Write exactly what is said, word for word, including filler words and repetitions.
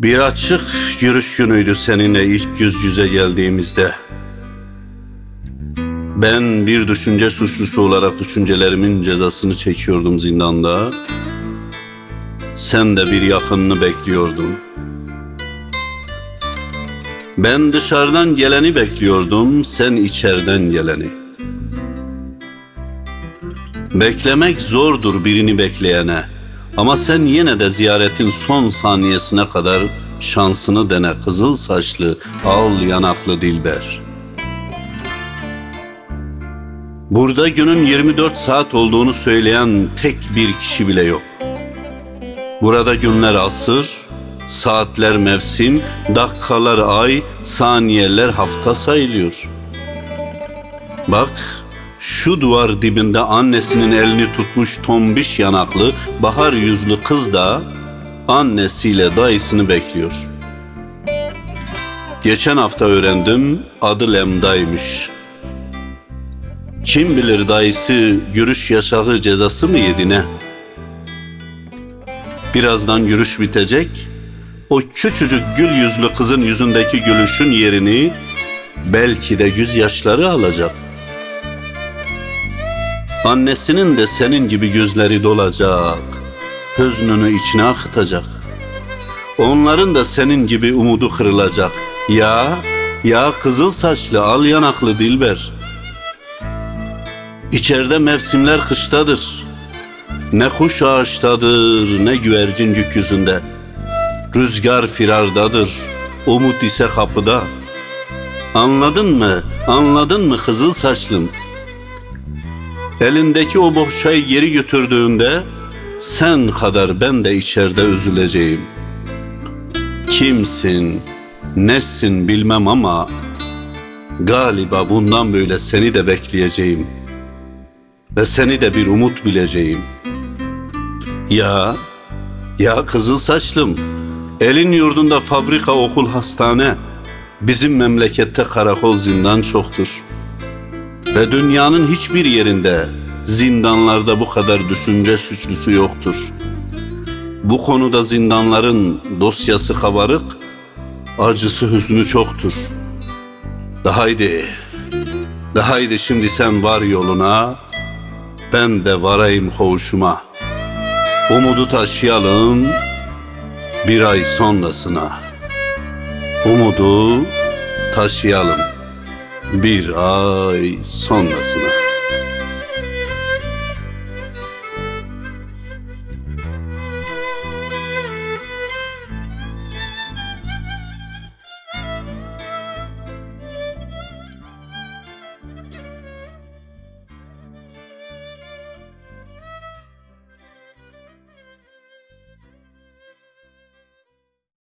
Bir açık görüş günüydü seninle ilk yüz yüze geldiğimizde. Ben bir düşünce suçlusu olarak düşüncelerimin cezasını çekiyordum zindanda. Sen de bir yakınını bekliyordun. Ben dışarıdan geleni bekliyordum, sen içeriden geleni. Beklemek zordur birini bekleyene. Ama sen yine de ziyaretin son saniyesine kadar şansını dene kızıl saçlı, al yanaklı dilber. Burada günün yirmi dört saat olduğunu söyleyen tek bir kişi bile yok. Burada günler asır, saatler mevsim, dakikalar ay, saniyeler hafta sayılıyor. Bak, şu duvar dibinde annesinin elini tutmuş tombiş yanaklı, bahar yüzlü kız da annesiyle dayısını bekliyor. Geçen hafta öğrendim, adı Lemda'ymış. Kim bilir dayısı görüş yasağı cezası mı yedi ne? Birazdan görüş bitecek, o küçücük gül yüzlü kızın yüzündeki gülüşün yerini belki de gözyaşları alacak. Annesinin de senin gibi gözleri dolacak, hüznünü içine akıtacak. Onların da senin gibi umudu kırılacak. Ya, ya kızıl saçlı, al yanaklı dilber. İçeride mevsimler kıştadır. Ne kuş ağaçtadır, ne güvercin gökyüzünde. Rüzgar firardadır, umut ise kapıda. Anladın mı, anladın mı kızıl saçlım? Elindeki o bohçayı geri götürdüğünde sen kadar ben de içeride üzüleceğim. Kimsin, nesin bilmem ama galiba bundan böyle seni de bekleyeceğim ve seni de bir umut bileceğim. Ya, ya kızıl saçlım, elin yurdunda fabrika, okul, hastane, bizim memlekette karakol, zindan çoktur. Ve dünyanın hiçbir yerinde, zindanlarda bu kadar düşünce suçlusu yoktur. Bu konuda zindanların dosyası kabarık, acısı hüznü çoktur. Da haydi, da haydi şimdi sen var yoluna, ben de varayım koğuşuma. Umudu taşıyalım bir ay sonrasına. Umudu taşıyalım bir ay sonrasına.